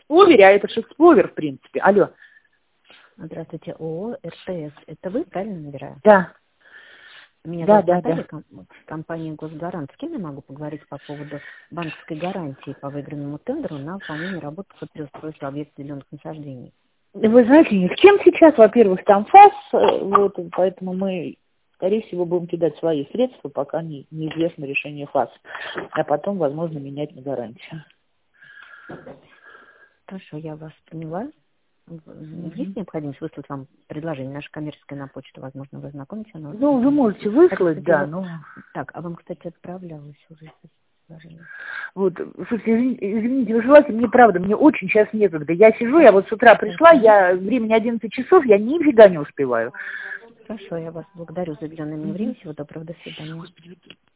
Экспловер, а это же Экспловер, в принципе. Алло. Здравствуйте, ООО РТС. Это вы, правильно набираю? Да. Меня Да, зовут да, Наталья, да. компания «Госгарант». С кем я могу поговорить по поводу банковской гарантии по выигранному тендеру на выполнение работ по переустройству объекта зеленых насаждений? Вы знаете, ни с кем сейчас, во-первых, там ФАС, вот, поэтому мы, скорее всего, будем кидать свои средства, пока неизвестно решение ФАС, а потом, возможно, менять на гарантию. Хорошо, я вас поняла. Есть необходимость выслать вам предложение? Наше коммерческое на почту, возможно, вы знакомитесь. Оно... Ну, вы можете выслать, да, но... но... Так, а вам, кстати, отправлялось уже предложение? Вот, слушайте, извините, вы желаете, мне правда, мне очень сейчас некогда. Я сижу, я вот с утра пришла, я времени 11 часов, я нифига не успеваю. Хорошо, я вас благодарю за уделенное мне время. Всего доброго, до свидания.